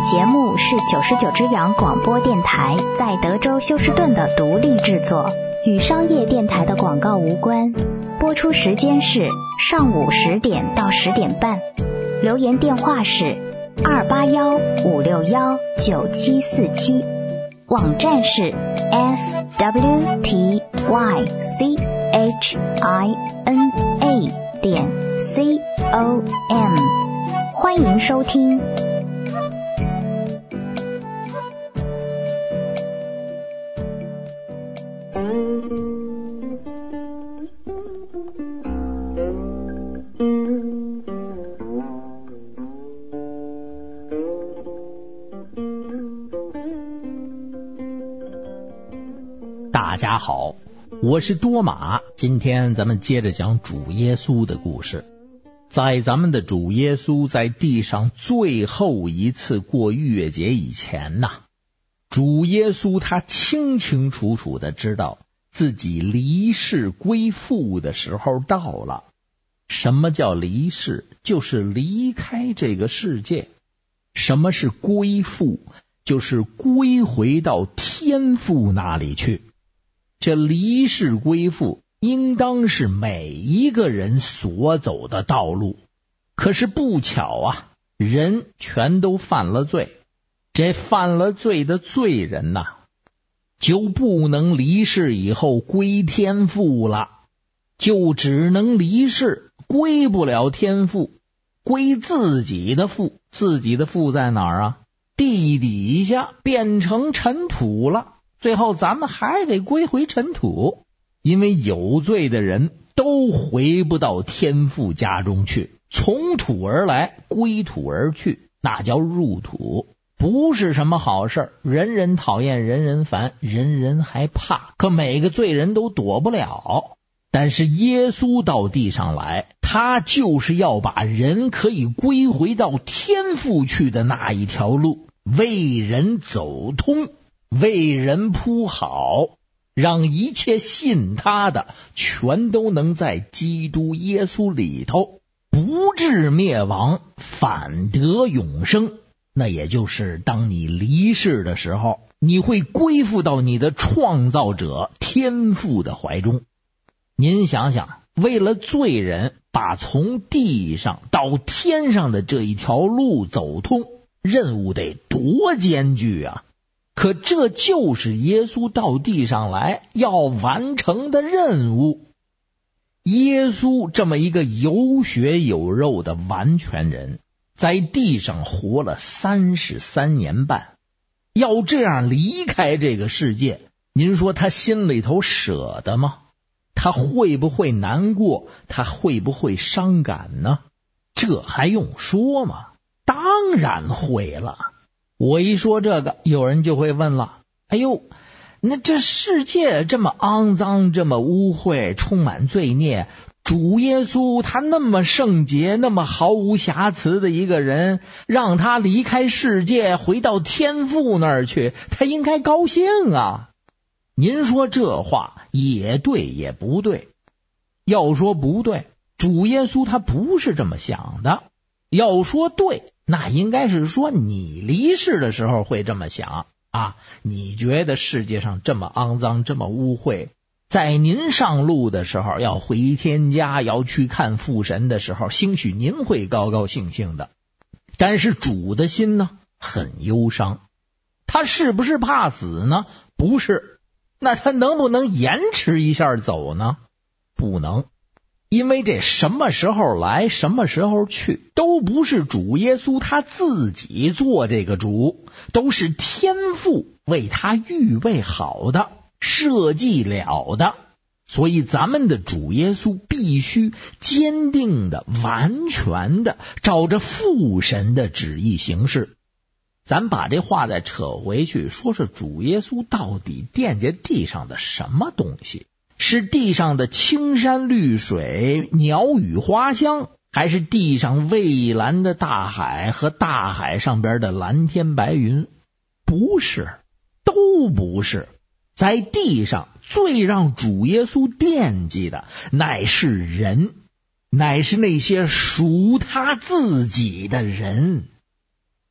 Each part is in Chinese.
节目是99只羊广播电台在德州休斯顿的独立制作，与商业电台的广告无关。播出时间是上午10点到10点半。留言电话是281-561-9747，网站是 swtychina.com， 欢迎收听。 大家好，我是多马。今天咱们接着讲主耶稣的故事。在咱们的主耶稣在地上最后一次过逾越节以前呐，主耶稣他清清楚楚的知道自己离世归父的时候到了。什么叫离世？就是离开这个世界。什么是归父？就是归回到天父那里去。这离世归父应当是每一个人所走的道路，可是不巧啊，人全都犯了罪。这犯了罪的罪人呐，就不能离世以后归天父了，就只能离世，归不了天父，归自己的父。自己的父在哪儿啊？地底下变成尘土了。最后咱们还得归回尘土，因为有罪的人都回不到天父家中去，从土而来，归土而去，那叫入土，不是什么好事。人人讨厌，人人烦，人人还怕，可每个罪人都躲不了。但是耶稣到地上来，他就是要把人可以归回到天父去的那一条路为人走通，为人铺好，让一切信他的全都能在基督耶稣里头不至灭亡，反得永生。那也就是当你离世的时候，你会归附到你的创造者天父的怀中。您想想，为了罪人把从地上到天上的这一条路走通，任务得多艰巨啊！可这就是耶稣到地上来要完成的任务。耶稣这么一个有血有肉的完全人，在地上活了33年半，要这样离开这个世界，您说他心里头舍得吗？他会不会难过？他会不会伤感呢？这还用说吗？当然会了。我一说这个，有人就会问了，哎呦，那这世界这么肮脏，这么污秽，充满罪孽，主耶稣他那么圣洁，那么毫无瑕疵的一个人，让他离开世界回到天父那儿去，他应该高兴啊。您说这话也对也不对。要说不对，主耶稣他不是这么想的。要说对，那应该是说你离世的时候会这么想啊，你觉得世界上这么肮脏，这么污秽，在您上路的时候，要回天家，要去看父神的时候，兴许您会高高兴兴的。但是主的心呢，很忧伤。他是不是怕死呢？不是。那他能不能延迟一下走呢？不能。因为这什么时候来，什么时候去，都不是主耶稣他自己做这个主，都是天父为他预备好的，设计了的。所以咱们的主耶稣必须坚定的、完全的照着父神的旨意行事。咱把这话再扯回去，说是主耶稣到底惦记地上的什么东西？是地上的青山绿水、鸟语花香，还是地上蔚蓝的大海和大海上边的蓝天白云？不是，都不是。在地上最让主耶稣惦记的乃是人，乃是那些属他自己的人。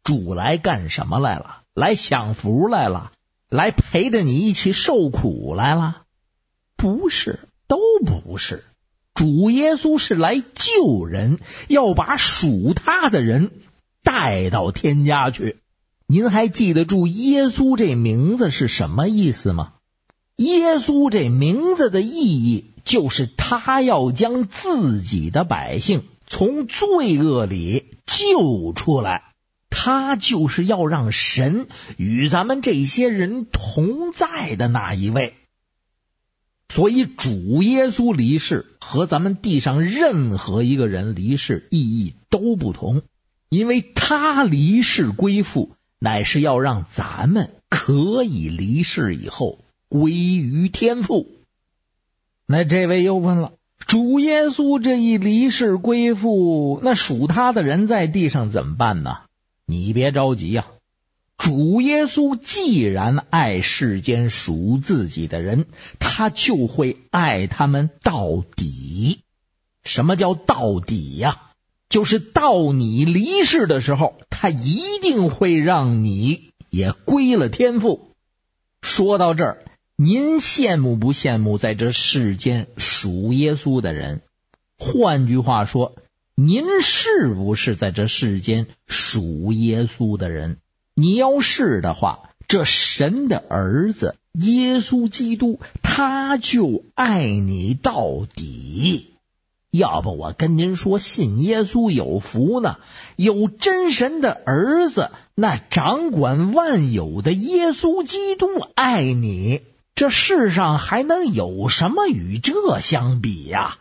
主来干什么来了？来享福来了？来陪着你一起受苦来了？不是，都不是。主耶稣是来救人，要把属他的人带到天家去。您还记得住耶稣这名字是什么意思吗？耶稣这名字的意义就是他要将自己的百姓从罪恶里救出来，他就是要让神与咱们这些人同在的那一位。所以主耶稣离世和咱们地上任何一个人离世意义都不同，因为他离世归父，乃是要让咱们可以离世以后归于天父。那这位又问了，主耶稣这一离世归父，那属他的人在地上怎么办呢？你别着急呀，主耶稣既然爱世间属自己的人，他就会爱他们到底。什么叫到底呀？就是到你离世的时候，他一定会让你也归了天父。说到这儿，您羡慕不羡慕在这世间属耶稣的人？换句话说，您是不是在这世间属耶稣的人？你要是的话，这神的儿子耶稣基督，他就爱你到底。要不我跟您说，信耶稣有福呢，有真神的儿子，那掌管万有的耶稣基督爱你，这世上还能有什么与这相比呀？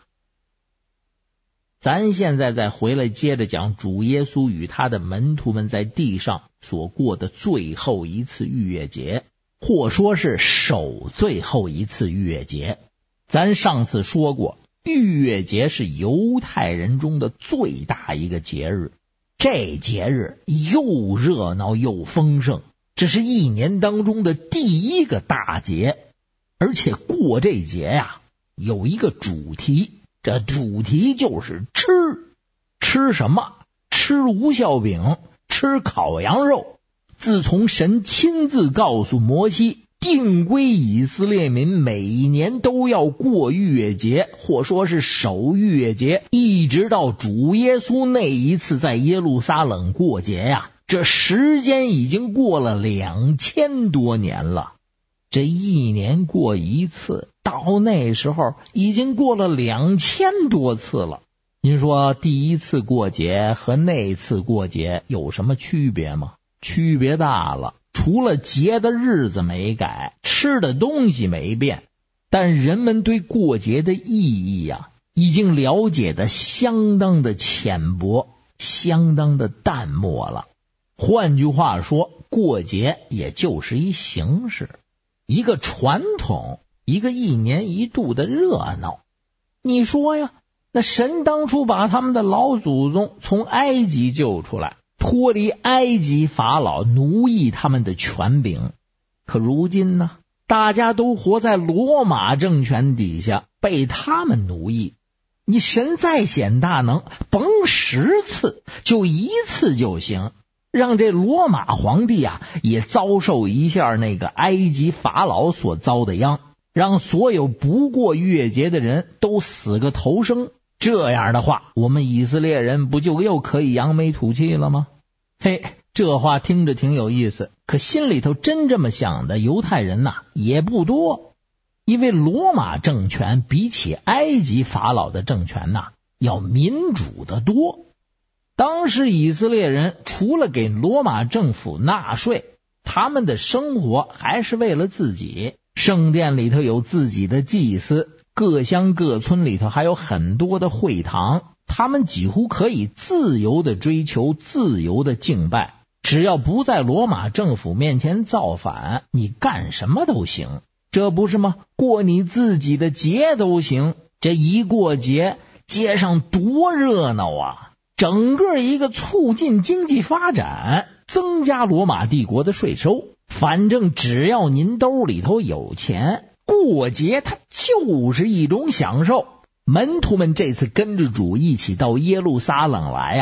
咱现在再回来接着讲主耶稣与他的门徒们在地上所过的最后一次逾越节，或说是守最后一次逾越节。咱上次说过，逾越节是犹太人中的最大一个节日，这节日又热闹又丰盛，这是一年当中的第一个大节。而且过这节呀，有一个主题，这主题就是吃。吃什么？吃无酵饼，吃烤羊肉。自从神亲自告诉摩西，定规以色列民每一年都要过逾越节，或说是守逾越节，一直到主耶稣那一次在耶路撒冷过节呀，这时间已经过了2000多年了。这一年过一次，到那时候已经过了2000多次了。您说第一次过节和那次过节有什么区别吗？区别大了，除了节的日子没改，吃的东西没变，但人们对过节的意义呀，已经了解的相当的浅薄，相当的淡漠了。换句话说，过节也就是一形式，一个传统，一个一年一度的热闹。你说呀，那神当初把他们的老祖宗从埃及救出来，脱离埃及法老奴役他们的权柄，可如今呢，大家都活在罗马政权底下，被他们奴役。你神再显大能，甭10次，就1次就行，让这罗马皇帝啊也遭受一下那个埃及法老所遭的殃，让所有不过逾越节的人都死个头生。这样的话，我们以色列人不就又可以扬眉吐气了吗？嘿，这话听着挺有意思，可心里头真这么想的犹太人呐，也不多。因为罗马政权比起埃及法老的政权呐，要民主的多。当时以色列人除了给罗马政府纳税，他们的生活还是为了自己。圣殿里头有自己的祭司，各乡各村里头还有很多的会堂，他们几乎可以自由的追求，自由的敬拜。只要不在罗马政府面前造反，你干什么都行。这不是吗？过你自己的节都行。这一过节，街上多热闹啊！整个一个促进经济发展，增加罗马帝国的税收。反正只要您兜里头有钱，过节它就是一种享受。门徒们这次跟着主一起到耶路撒冷来啊，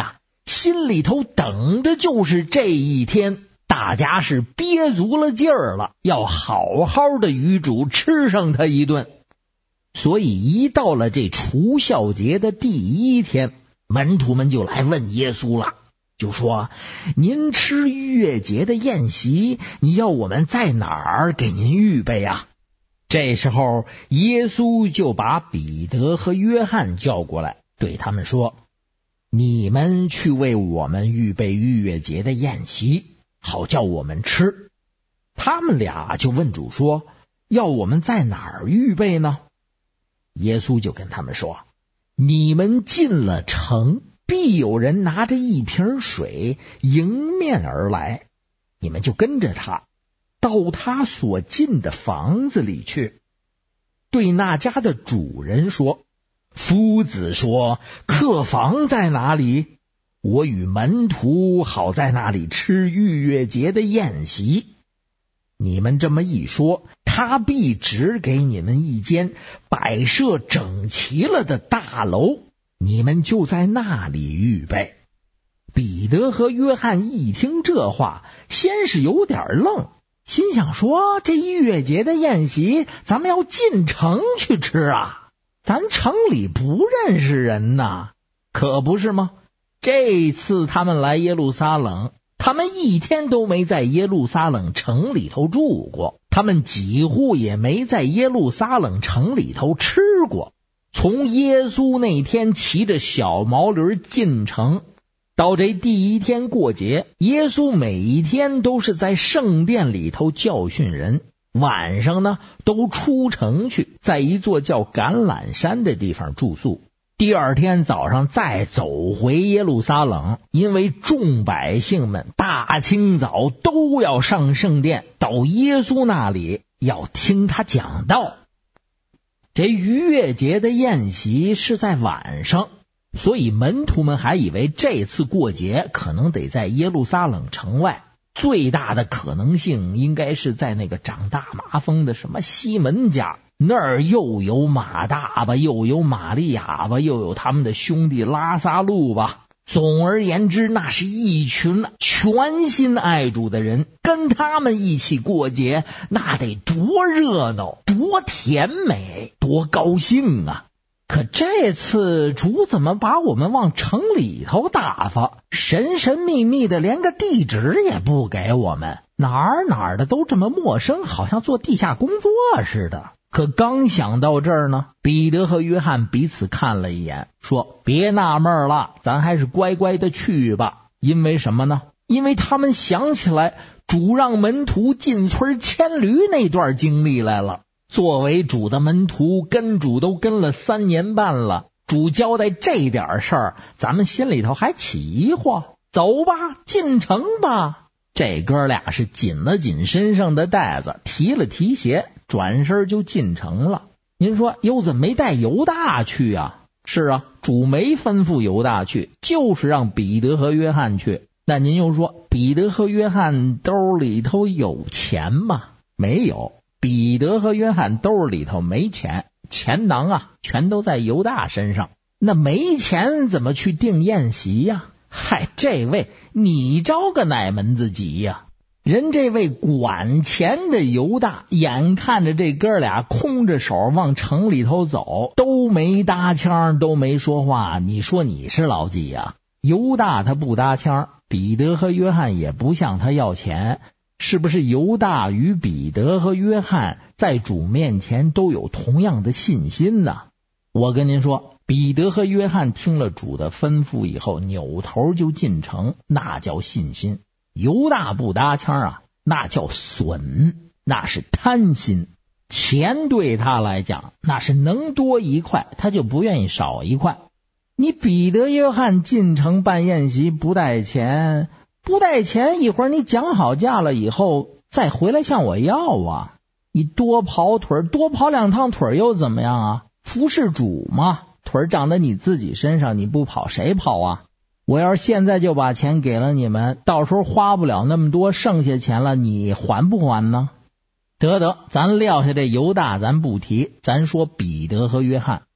心里头等的就是这一天，大家是憋足了劲儿了，要好好的与主吃上他一顿。所以一到了这除酵节的第一天，门徒们就来问耶稣了，就说您吃逾越节的宴席，你要我们在哪儿给您预备啊？这时候耶稣就把彼得和约翰叫过来，对他们说，你们去为我们预备逾越节的宴席，好叫我们吃。他们俩就问主说，要我们在哪儿预备呢？耶稣就跟他们说，你们进了城，必有人拿着一瓶水迎面而来，你们就跟着他，到他所进的房子里去，对那家的主人说，夫子说，客房在哪里？我与门徒好在那里吃逾越节的宴席。你们这么一说，他必指给你们一间摆设整齐了的大楼，你们就在那里预备。彼得和约翰一听这话，先是有点愣，心想说，这逾越节的宴席咱们要进城去吃啊，咱城里不认识人呐。可不是吗？这次他们来耶路撒冷，他们一天都没在耶路撒冷城里头住过，他们几乎也没在耶路撒冷城里头吃过。从耶稣那天骑着小毛驴进城，到这第一天过节，耶稣每一天都是在圣殿里头教训人，晚上呢都出城去，在一座叫橄榄山的地方住宿。第二天早上再走回耶路撒冷，因为众百姓们大清早都要上圣殿，到耶稣那里要听他讲道。这逾越节的宴席是在晚上，所以门徒们还以为这次过节可能得在耶路撒冷城外，最大的可能性应该是在那个长大麻风的什么西门家，那儿又有马大吧，又有玛利亚吧，又有他们的兄弟拉撒路吧。总而言之，那是一群全心爱主的人，跟他们一起过节，那得多热闹，多甜美，多高兴啊！可这次主怎么把我们往城里头打发，神神秘秘的，连个地址也不给我们，哪儿的都这么陌生，好像做地下工作似的。可刚想到这儿呢，彼得和约翰彼此看了一眼，说，别纳闷了，咱还是乖乖的去吧。因为什么呢？因为他们想起来主让门徒进村牵驴那段经历来了。作为主的门徒，跟主都跟了3年半了，主交代这点事儿，咱们心里头还起惑。走吧，进城吧。这哥俩是紧了紧身上的带子，提了提鞋，转身就进城了。您说又怎么没带犹大去啊？是啊，主没吩咐犹大去，就是让彼得和约翰去。那您又说彼得和约翰兜里头有钱吗？没有，彼得和约翰兜里头没钱，钱囊啊全都在犹大身上。那没钱怎么去订宴席呀？嗨，这位你着个哪门子急呀？人这位管钱的犹大，眼看着这哥俩空着手往城里头走，都没搭腔，都没说话，你说你是老几呀？犹大他不搭腔，彼得和约翰也不向他要钱，是不是犹大与彼得和约翰在主面前都有同样的信心呢？我跟您说，彼得和约翰听了主的吩咐以后，扭头就进城，那叫信心。犹大不搭腔啊，那叫损，那是贪心。钱对他来讲，那是能多一块他就不愿意少一块。你彼得约翰进城办宴席不带钱，一会儿你讲好价了以后再回来向我要啊。你多跑腿，多跑2趟腿又怎么样啊？服侍主嘛，腿长在你自己身上，你不跑谁跑啊？我要是现在就把钱给了你们，到时候花不了那么多，剩下钱了你还不还呢？得，咱撂下这犹大咱不提，咱说彼得和约翰。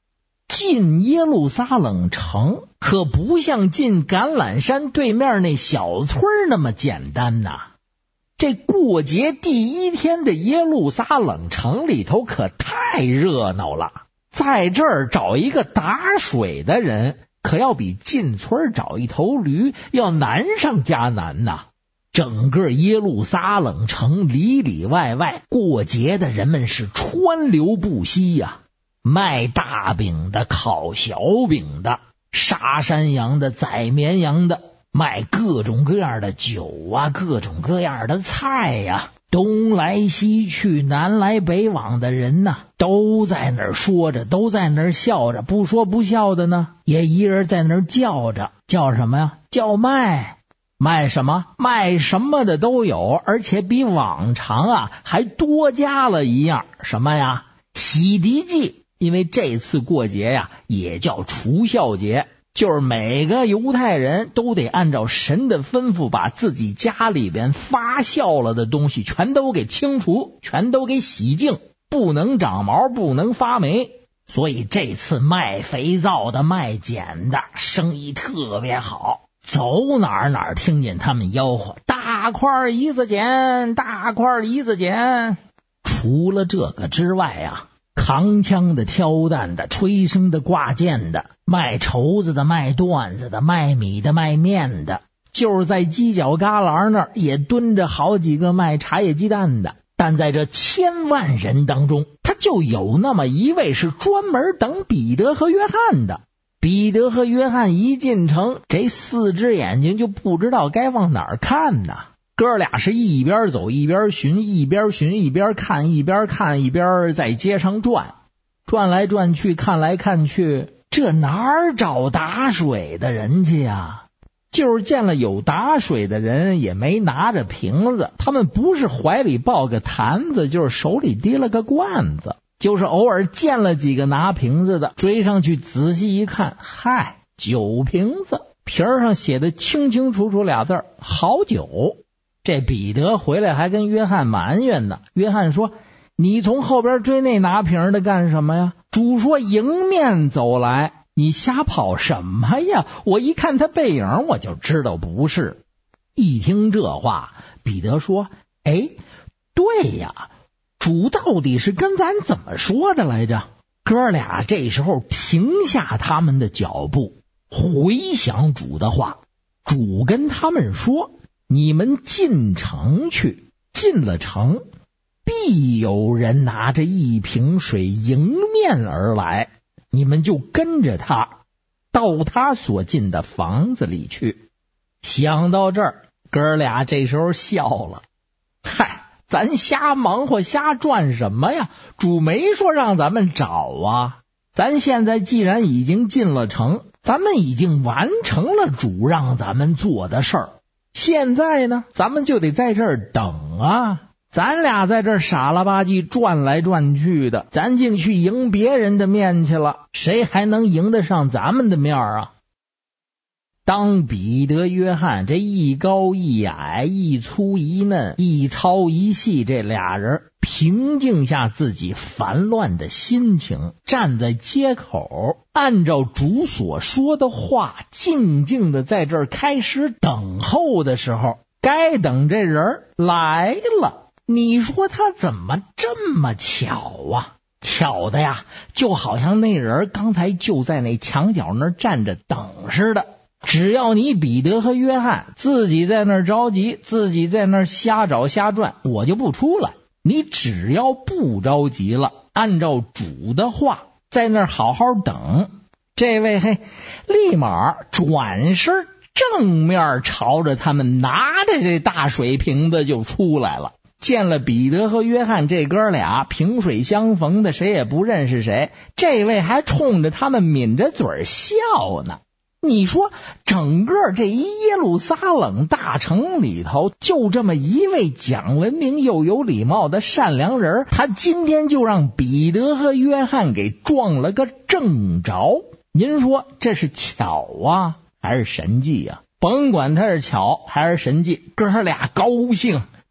进耶路撒冷城可不像进橄榄山对面那小村那么简单呐。这过节第一天的耶路撒冷城里头可太热闹了，在这儿找一个打水的人，可要比进村找一头驴要难上加难呐。整个耶路撒冷城里里外外，过节的人们是川流不息呀。卖大饼的，烤小饼的，杀山羊的，宰绵羊的，卖各种各样的酒啊，各种各样的菜呀，东来西去，南来北往的人呢，都在那儿说着，都在那儿笑着，不说不笑的呢，也一人在那儿叫着，叫什么呀？叫卖。卖什么？卖什么的都有，而且比往常啊还多加了一样，什么呀？洗涤祭。因为这次过节呀也叫除酵节，就是每个犹太人都得按照神的吩咐，把自己家里边发酵了的东西全都给清除，全都给洗净，不能长毛，不能发霉。所以这次卖肥皂的，卖碱的，生意特别好，走哪儿听见他们吆喝大块梨子碱，大块梨子碱。除了这个之外啊，扛枪的，挑担的，吹笙的，挂剑的，卖绸子的，卖缎子的，卖米的，卖面的，就是在犄角旮旯那儿也蹲着好几个卖茶叶鸡蛋的。但在这千万人当中，他就有那么一位是专门等彼得和约翰的。彼得和约翰一进城，这四只眼睛就不知道该往哪儿看呢。哥俩是一边走一边寻，一边寻一边看，一边看一边在街上转，转来转去，看来看去，这哪儿找打水的人去呀？就是见了有打水的人，也没拿着瓶子，他们不是怀里抱个坛子，就是手里提了个罐子，就是偶尔见了几个拿瓶子的，追上去仔细一看，嗨，酒瓶子，瓶上写的清清楚楚俩字好酒。这彼得回来还跟约翰埋怨呢。约翰说，你从后边追那拿瓶的干什么呀？主说迎面走来，你瞎跑什么呀？我一看他背影我就知道不是。一听这话，彼得说，哎，对呀，主到底是跟咱怎么说的来着？哥俩这时候停下他们的脚步，回想主的话。主跟他们说，你们进城去，进了城，必有人拿着一瓶水迎面而来，你们就跟着他到他所进的房子里去。想到这儿，哥俩这时候笑了。嗨，咱瞎忙活瞎转什么呀？主没说让咱们找啊。咱现在既然已经进了城，咱们已经完成了主让咱们做的事儿。现在呢，咱们就得在这儿等啊。咱俩在这儿傻了吧唧转来转去的，咱竟去迎别人的面去了，谁还能迎得上咱们的面啊？当彼得约翰这一高一矮，一粗一嫩，一糙一细，这俩人平静下自己烦乱的心情，站在街口，按照主所说的话，静静的在这儿开始等候的时候，该等这人来了。你说他怎么这么巧啊？巧的呀，就好像那人刚才就在那墙角那儿站着等似的。只要你彼得和约翰自己在那儿着急，自己在那儿瞎找瞎转，我就不出来。你只要不着急了，按照主的话在那儿好好等，这位立马转身正面朝着他们，拿着这大水瓶子就出来了。见了彼得和约翰这哥俩萍水相逢的，谁也不认识谁，这位还冲着他们抿着嘴笑呢。你说整个这一耶路撒冷大城里头，就这么一位讲文明又有礼貌的善良人，他今天就让彼得和约翰给撞了个正着。您说这是巧啊还是神迹啊？甭管他是巧还是神迹，哥俩高兴，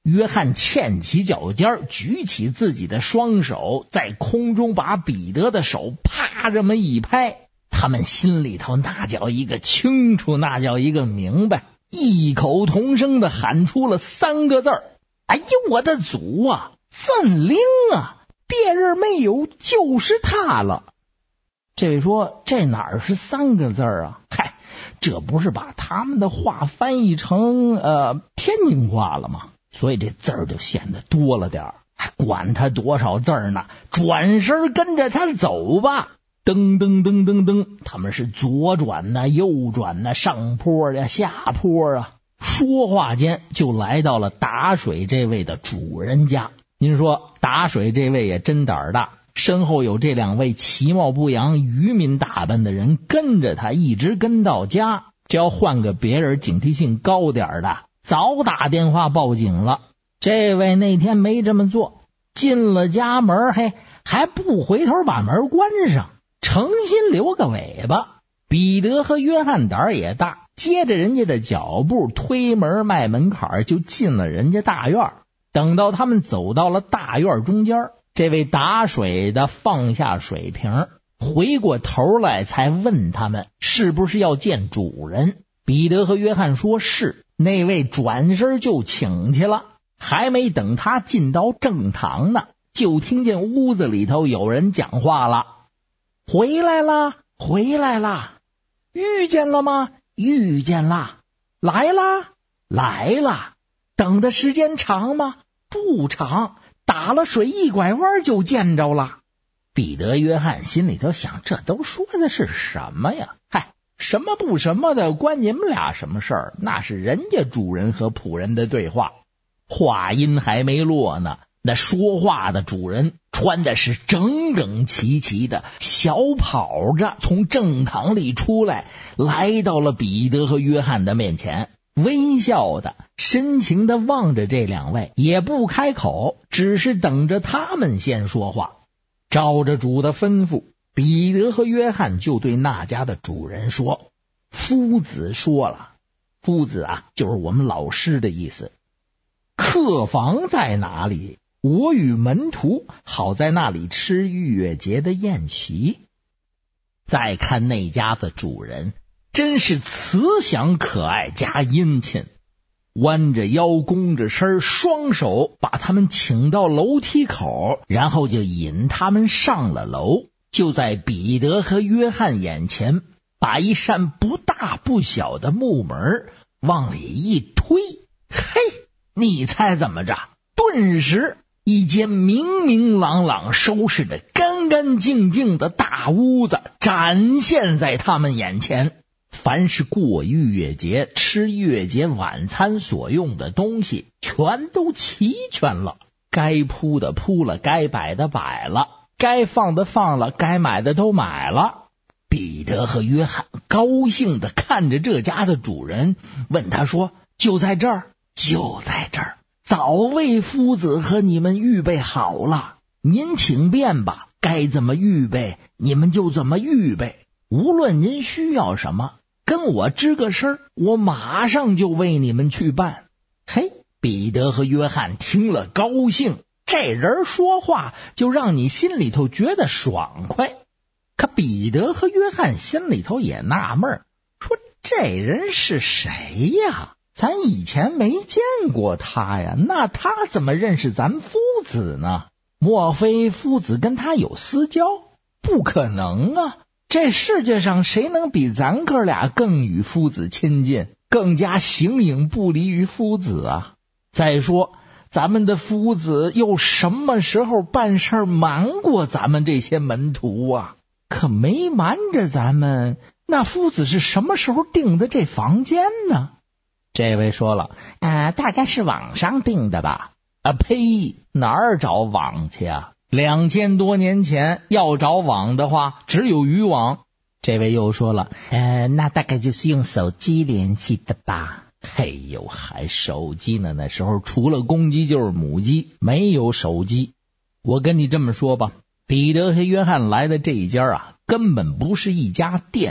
约翰欠起脚尖，举起自己的双手，在空中把彼得的手啪这么一拍，他们心里头那叫一个清楚，那叫一个明白，异口同声的喊出了3个字儿：哎呦我的祖啊，真灵啊，别人没有就是他了。这位说，这哪儿是3个字啊？嗨，这不是把他们的话翻译成天津话了吗？所以这字儿就显得多了点儿。还管他多少字儿呢，转身跟着他走吧。噔噔噔噔噔，他们是左转呐，右转呐，上坡呀，下坡啊。说话间就来到了打水这位的主人家。您说打水这位也真胆儿大，身后有这2位其貌不扬、渔民打扮的人跟着他，一直跟到家。这要换个别人，警惕性高点的早打电话报警了。这位那天没这么做，进了家门，还不回头把门关上，诚心留个尾巴。彼得和约翰胆儿也大，接着人家的脚步，推门迈门槛就进了人家大院。等到他们走到了大院中间，这位打水的放下水瓶，回过头来才问他们是不是要见主人。彼得和约翰说是，那位转身就请去了。还没等他进到正堂呢，就听见屋子里头有人讲话了：回来啦，回来啦！遇见了吗？遇见了！来啦，来啦！等的时间长吗？不长，打了水一拐弯就见着了。彼得、约翰心里头想，这都说的是什么呀？嗨，什么不什么的，关你们俩什么事儿？那是人家主人和仆人的对话。话音还没落呢，那说话的主人穿的是整整齐齐的，小跑着从正堂里出来，来到了彼得和约翰的面前，微笑的深情的望着这2位，也不开口，只是等着他们先说话。照着主的吩咐，彼得和约翰就对那家的主人说：夫子说了，夫子啊，就是我们老师的意思。客房在哪里？我与门徒好在那里吃逾越节的宴席。再看那家的主人，真是慈祥可爱加殷勤，弯着腰弓着身，双手把他们请到楼梯口，然后就引他们上了楼。就在彼得和约翰眼前，把一扇不大不小的木门往里一推，嘿，你猜怎么着？顿时一间明明朗朗收拾得干干净净的大屋子展现在他们眼前。凡是过逾越节、吃逾越节晚餐所用的东西全都齐全了，该铺的铺了，该摆的摆了，该放的放了，该买的都买了。彼得和约翰高兴地看着这家的主人，问他说：就在这儿？就在这儿，早为夫子和你们预备好了，您请便吧，该怎么预备你们就怎么预备，无论您需要什么，跟我吱个声，我马上就为你们去办。嘿，彼得和约翰听了高兴，这人说话就让你心里头觉得爽快。可彼得和约翰心里头也纳闷，说这人是谁呀？咱以前没见过他呀，那他怎么认识咱夫子呢？莫非夫子跟他有私交？不可能啊，这世界上谁能比咱哥俩更与夫子亲近，更加形影不离于夫子啊？再说咱们的夫子又什么时候办事瞒过咱们这些门徒啊？可没瞒着咱们，那夫子是什么时候订的这房间呢？这位说了，大概是网上订的吧。呸，哪儿找网去啊？2000多年前要找网的话，只有渔网。这位又说了，那大概就是用手机联系的吧。嘿呦，还手机呢？那时候除了公鸡就是母鸡，没有手机。我跟你这么说吧，彼得和约翰来的这一家啊，根本不是一家店，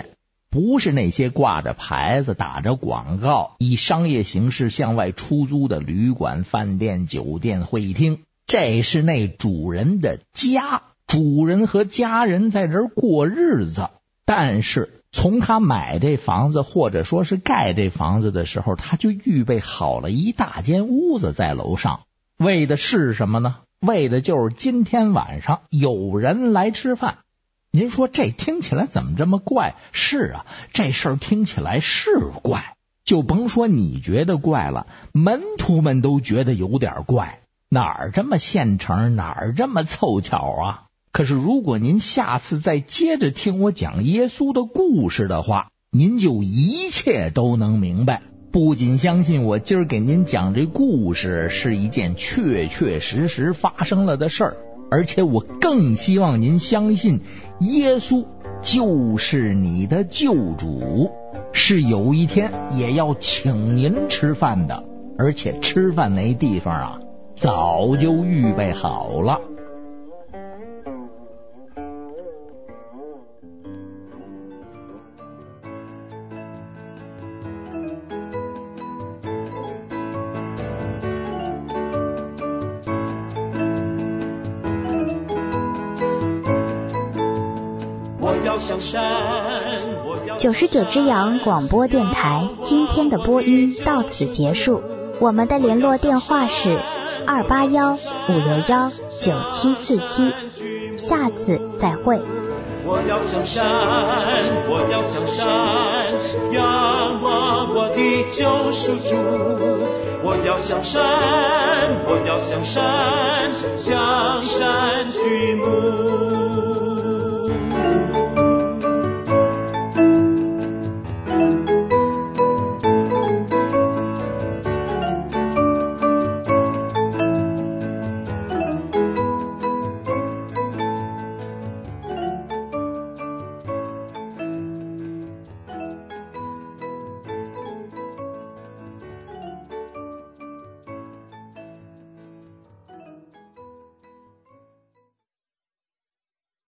不是那些挂着牌子打着广告以商业形式向外出租的旅馆、饭店、酒店、会议厅，这是那主人的家，主人和家人在这儿过日子。但是从他买这房子或者说是盖这房子的时候，他就预备好了一大间屋子在楼上，为的是什么呢？为的就是今天晚上有人来吃饭。您说这听起来怎么这么怪？是啊，这事儿听起来是怪，就甭说你觉得怪了，门徒们都觉得有点怪，哪儿这么现成，哪儿这么凑巧啊？可是如果您下次再接着听我讲耶稣的故事的话，您就一切都能明白。不仅相信我今儿给您讲这故事是一件确确实实发生了的事儿，而且我更希望您相信耶稣就是你的救主，是有一天也要请您吃饭的，而且吃饭那地方啊早就预备好了。 99只羊广播电台今天的播音到此结束，我们的联络电话是281-561-9747，下次再会。 我要向山，我要向山，仰望我的救赎主。我要向山，我要向山，向山举目。